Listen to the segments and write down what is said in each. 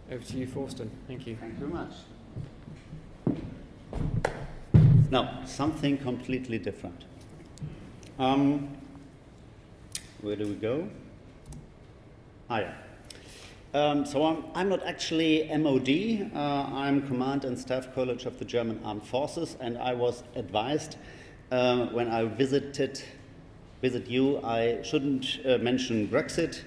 Over to you, Thorsten. Thank you. Thank you very much. Now, something completely different. Where do we go? Yeah. So I'm not actually MOD. I'm Command and Staff College of the German Armed Forces, and I was advised when I visit you, I shouldn't mention Brexit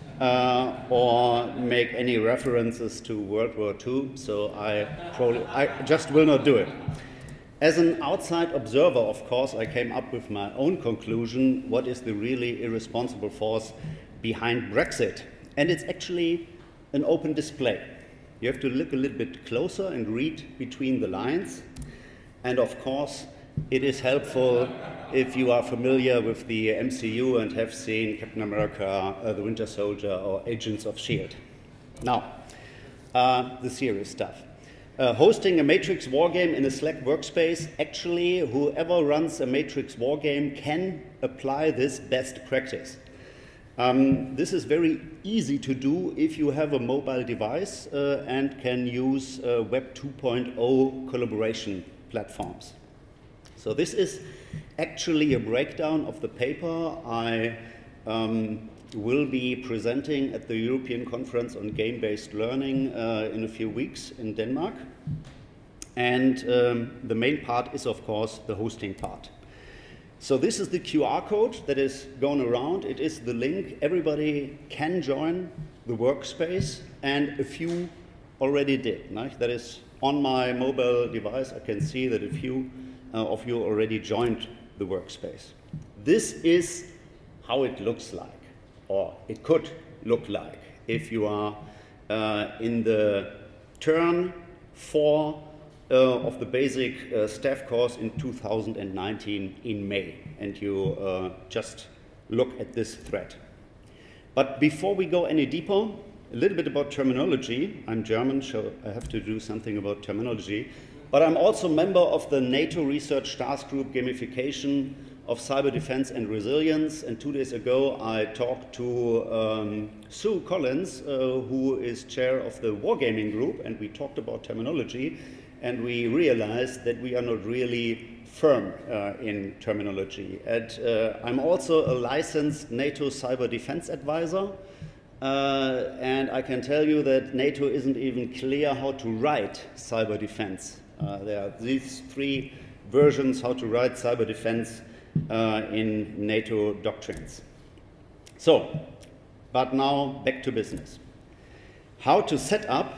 or make any references to World War II. So I just will not do it. As an outside observer, of course, I came up with my own conclusion: what is the really irresponsible force behind Brexit? And it's actually an open display. You have to look a little bit closer and read between the lines. And of course, it is helpful if you are familiar with the MCU and have seen Captain America, the Winter Soldier, or Agents of S.H.I.E.L.D. Now, the serious stuff. Hosting a Matrix wargame in a Slack workspace, actually, whoever runs a Matrix wargame can apply this best practice. This is very easy to do if you have a mobile device and can use Web 2.0 collaboration platforms. So this is actually a breakdown of the paper I will be presenting at the European Conference on Game-Based Learning in a few weeks in Denmark. And the main part is, of course, the hosting part. So this is the QR code that is going around. It is the link. Everybody can join the workspace, and a few already did. That is on my mobile device. I can see that a few of you already joined the workspace. This is how it looks like, or it could look like, if you are in the turn 4 of the basic staff course in 2019 in May, and you just look at this thread. But before we go any deeper, a little bit about terminology. I'm German, so I have to do something about terminology. But I'm also a member of the NATO Research Task Group Gamification of Cyber Defense and Resilience. And 2 days ago, I talked to Sue Collins, who is chair of the Wargaming Group, and we talked about terminology. And we realized that we are not really firm in terminology. And I'm also a licensed NATO cyber defense advisor. And I can tell you that NATO isn't even clear how to write cyber defense. There are these 3 versions how to write cyber defense in NATO doctrines. So, but now back to business. How to set up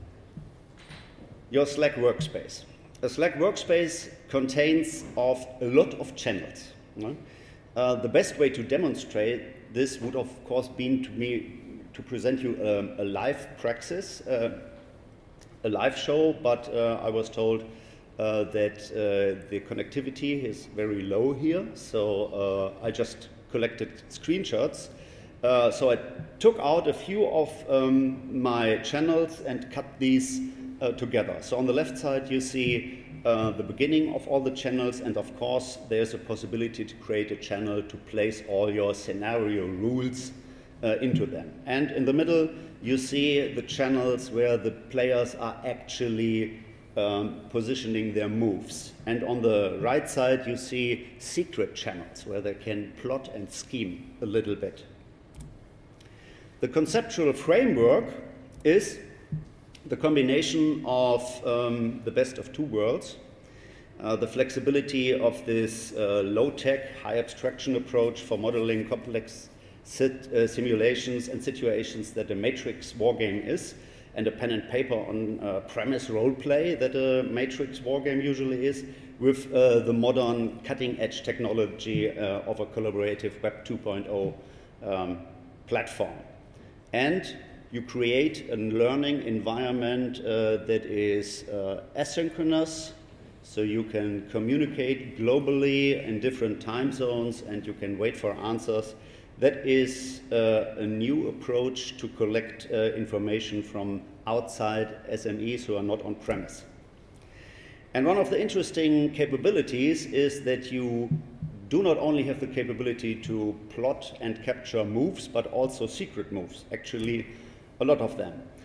your Slack workspace. A Slack workspace contains a lot of channels. The best way to demonstrate this would, of course, be to present you a live praxis, a live show, but I was told that the connectivity is very low here, so I just collected screenshots. So I took out a few of my channels and cut these together. So on the left side you see the beginning of all the channels, and of course there's a possibility to create a channel to place all your scenario rules into them. And in the middle you see the channels where the players are actually positioning their moves. And on the right side you see secret channels where they can plot and scheme a little bit. The conceptual framework is the combination of the best of 2 worlds, the flexibility of this low-tech, high-abstraction approach for modeling complex simulations and situations that a Matrix wargame is, and a pen and paper on premise role-play that a Matrix wargame usually is, with the modern cutting-edge technology of a collaborative Web 2.0 platform. And you create a learning environment that is asynchronous, so you can communicate globally in different time zones and you can wait for answers. That is a new approach to collect information from outside SMEs who are not on premise. And one of the interesting capabilities is that you do not only have the capability to plot and capture moves, but also secret moves, actually a lot of them.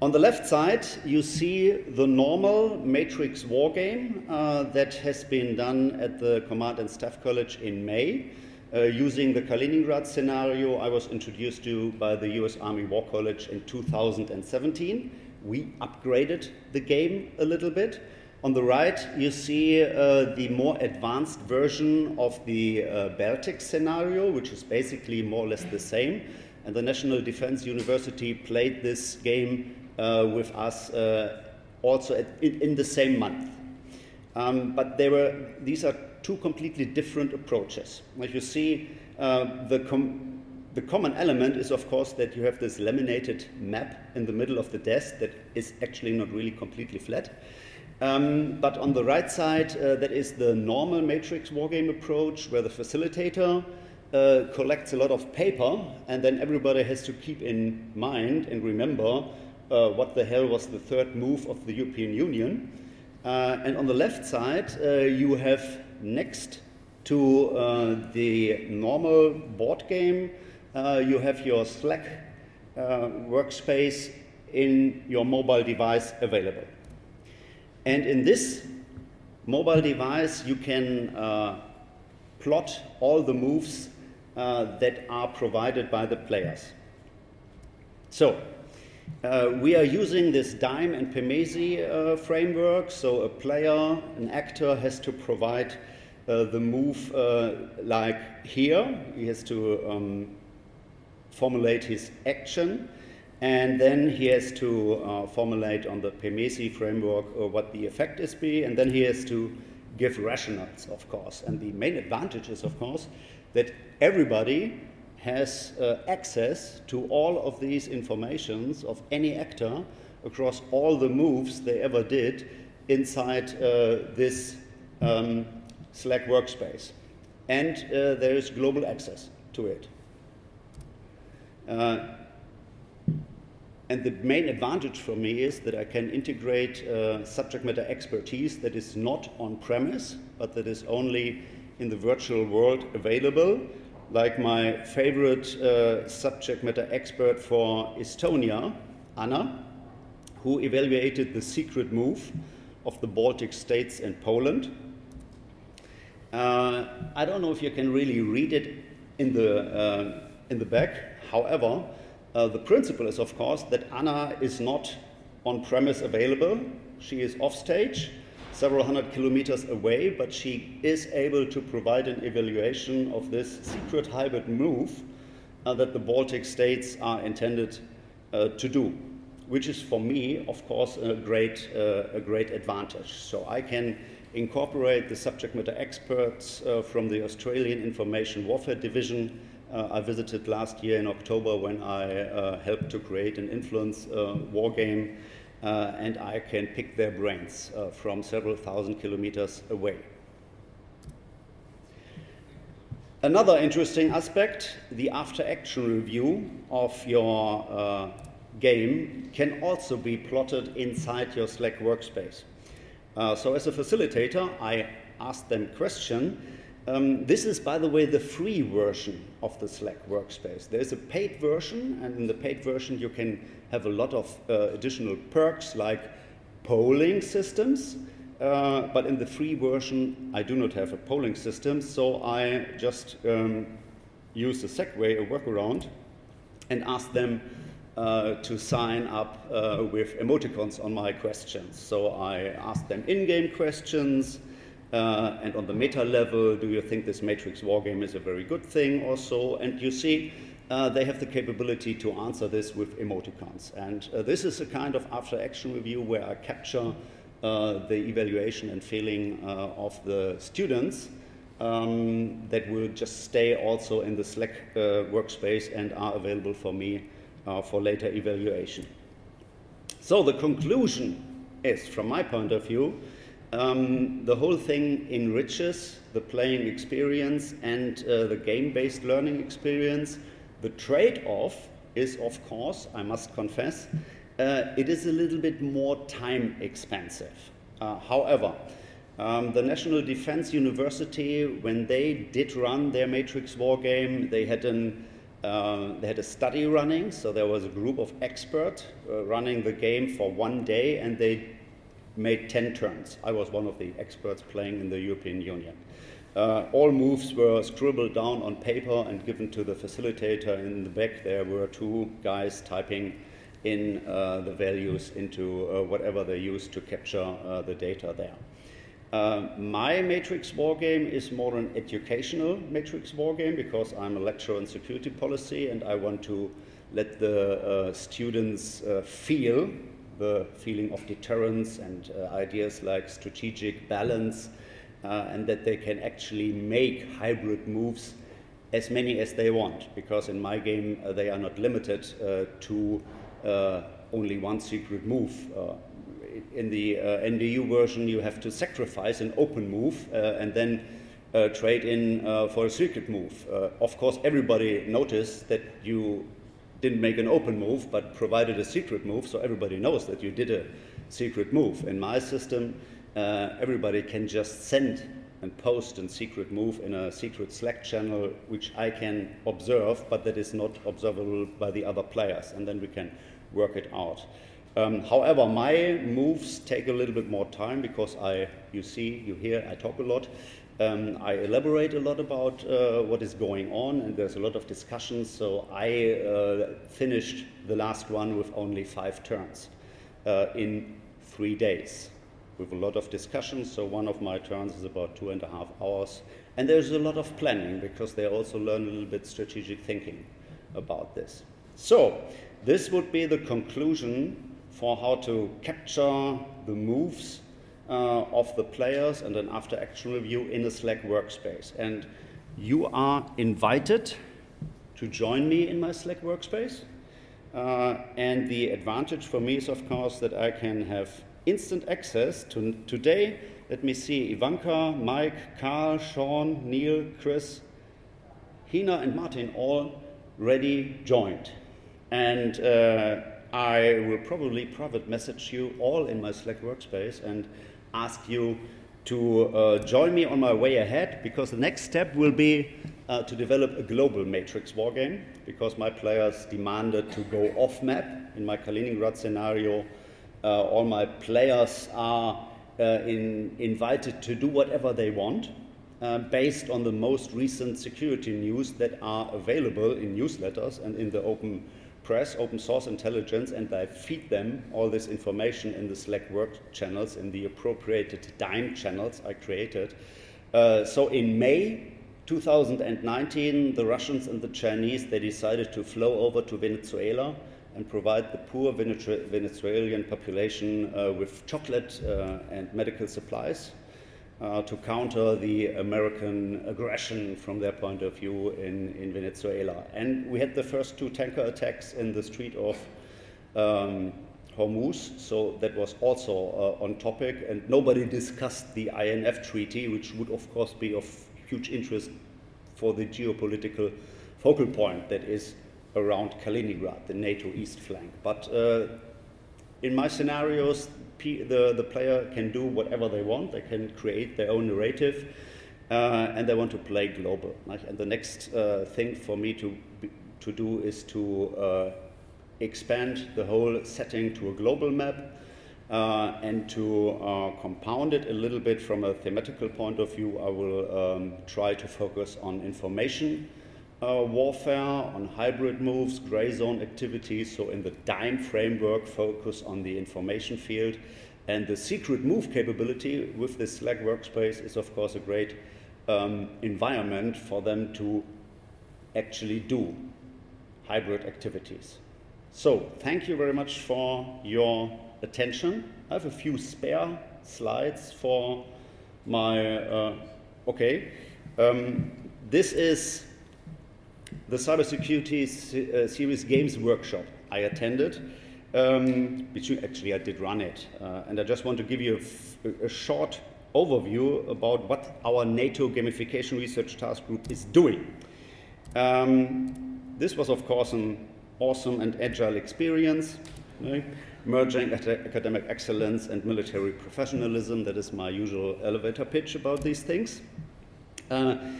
On the left side, you see the normal Matrix wargame that has been done at the Command and Staff College in May, using the Kaliningrad scenario I was introduced to by the US Army War College in 2017. We upgraded the game a little bit. On the right, you see the more advanced version of the Baltic scenario, which is basically more or less the same. And the National Defense University played this game with us also in the same month. But these are two completely different approaches. Like you see, the common element is, of course, that you have this laminated map in the middle of the desk that is actually not really completely flat. But on the right side, that is the normal Matrix wargame approach, where the facilitator collects a lot of paper, and then everybody has to keep in mind and remember what the hell was the third move of the European Union. And on the left side, you have next to the normal board game, you have your Slack workspace in your mobile device available. And in this mobile device, you can plot all the moves that are provided by the players. So, we are using this Dime and Pemesi framework. So a player, an actor, has to provide the move like here. He has to formulate his action, and then he has to formulate on the Pemesi framework what the effect is be, and then he has to give rationales, of course. And the main advantage is, of course, that everybody has access to all of these informations of any actor across all the moves they ever did inside this Slack workspace. And there is global access to it. And the main advantage for me is that I can integrate subject matter expertise that is not on-premise, but that is only in the virtual world available. Like my favorite subject matter expert for Estonia, Anna, who evaluated the secret move of the Baltic states and Poland. I don't know if you can really read it in the back. However, the principle is, of course, that Anna is not on-premise available. She is off-stage, several hundred kilometers away, but she is able to provide an evaluation of this secret hybrid move that the Baltic states are intended to do, which is for me, of course, a great advantage. So I can incorporate the subject matter experts from the Australian Information Warfare Division I visited last year in October when I helped to create an influence war game. And I can pick their brains from several thousand kilometers away. Another interesting aspect, the after-action review of your game can also be plotted inside your Slack workspace. So as a facilitator, I asked them a question. This is, by the way, the free version of the Slack workspace. There is a paid version, and in the paid version you can have a lot of additional perks like polling systems, but in the free version I do not have a polling system, so I just use a Segway, a workaround, and ask them to sign up with emoticons on my questions. So I ask them in-game questions, and on the meta level, do you think this Matrix wargame is a very good thing or so? And you see, they have the capability to answer this with emoticons. And this is a kind of after-action review where I capture the evaluation and feeling of the students that will just stay also in the Slack workspace and are available for me for later evaluation. So the conclusion is, from my point of view, the whole thing enriches the playing experience and the game-based learning experience. The trade-off is, of course, I must confess, it is a little bit more time expensive. However, the National Defense University, when they did run their Matrix wargame, they had an They had a study running, so there was a group of experts running the game for one day, and they made 10 turns. I was one of the experts playing in the European Union. All moves were scribbled down on paper and given to the facilitator. In the back there were 2 guys typing in the values into whatever they used to capture the data there. My Matrix Wargame is more an educational Matrix Wargame because I'm a lecturer in security policy and I want to let the students feel the feeling of deterrence and ideas like strategic balance and that they can actually make hybrid moves as many as they want, because in my game they are not limited to only one secret move. In the NDU version you have to sacrifice an open move and then trade in for a secret move. Of course everybody noticed that you didn't make an open move but provided a secret move, so everybody knows that you did a secret move. In my system everybody can just send and post a secret move in a secret Slack channel which I can observe, but that is not observable by the other players, and then we can work it out. However, my moves take a little bit more time because you hear, I talk a lot. I elaborate a lot about what is going on, and there's a lot of discussions, so I finished the last one with only 5 turns in 3 days with a lot of discussions. So one of my turns is about 2.5 hours, and there's a lot of planning because they also learn a little bit strategic thinking about this. So this would be the conclusion for how to capture the moves of the players and an after-action review in a Slack workspace. And you are invited to join me in my Slack workspace. And the advantage for me is, of course, that I can have instant access to today. Let me see, Ivanka, Mike, Carl, Sean, Neil, Chris, Hina, and Martin all ready joined. And I will probably private message you all in my Slack workspace and ask you to join me on my way ahead, because the next step will be to develop a global Matrix Wargame, because my players demanded to go off-map. In my Kaliningrad scenario, all my players are invited to do whatever they want based on the most recent security news that are available in newsletters and in the open press, open source intelligence, and I feed them all this information in the Slack work channels, in the appropriated DIME channels I created. So in May 2019, the Russians and the Chinese, they decided to flow over to Venezuela and provide the poor Venezuelan population with chocolate and medical supplies to counter the American aggression from their point of view in Venezuela. And we had the first 2 tanker attacks in the Strait of Hormuz, so that was also on topic, and nobody discussed the INF Treaty, which would of course be of huge interest for the geopolitical focal point that is around Kaliningrad, the NATO east flank. But in my scenarios, the player can do whatever they want. They can create their own narrative, and they want to play global. And the next thing for me to do is to expand the whole setting to a global map and to compound it a little bit from a thematical point of view. I will try to focus on information warfare, on hybrid moves, gray zone activities. So in the DIME framework, focus on the information field. And the secret move capability with this Slack workspace is, of course, a great environment for them to actually do hybrid activities. So thank you very much for your attention. I have a few spare slides for my, this is the Cybersecurity Series Games workshop I attended, which actually I did run it. And I just want to give you a short overview about what our NATO Gamification Research Task Group is doing. This was, of course, an awesome and agile experience, right? Merging academic excellence and military professionalism. That is my usual elevator pitch about these things.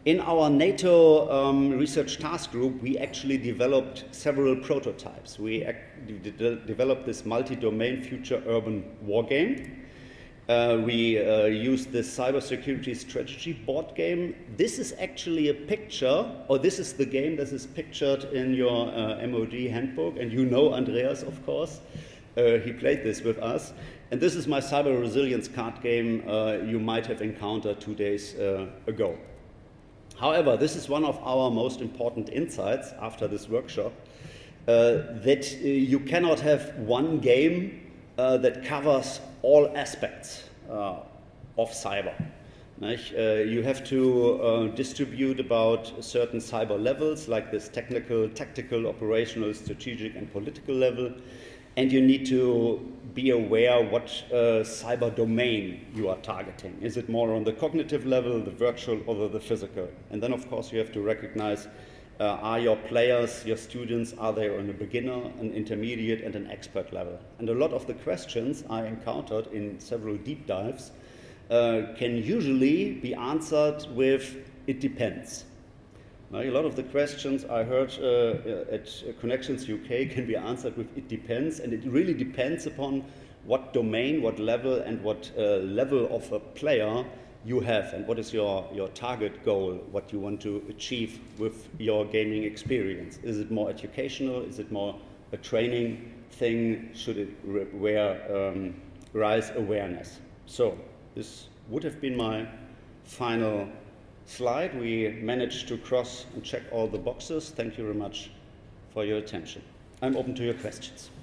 In our NATO research task group, we actually developed several prototypes. We developed this multi-domain future urban war game. We used this cybersecurity strategy board game. This is actually a picture, or this is the game that is pictured in your MOD handbook, and you know Andreas, of course. He played this with us. And this is my cyber resilience card game you might have encountered 2 days ago. However, this is one of our most important insights after this workshop, that you cannot have one game that covers all aspects of cyber. You have to distribute about certain cyber levels, like this technical, tactical, operational, strategic, and political level. And you need to be aware what cyber domain you are targeting. Is it more on the cognitive level, the virtual, or the physical? And then, of course, you have to recognize, are your players, your students, are they on a beginner, an intermediate, and an expert level? And a lot of the questions I encountered in several deep dives can usually be answered with, it depends. Now, a lot of the questions I heard at Connections UK can be answered with it depends, and it really depends upon what domain, what level, and what level of a player you have, and what is your target goal, what you want to achieve with your gaming experience. Is it more educational? Is it more a training thing? Should it raise awareness? So this would have been my final slide. We managed to cross and check all the boxes. Thank you very much for your attention. I'm open to your questions.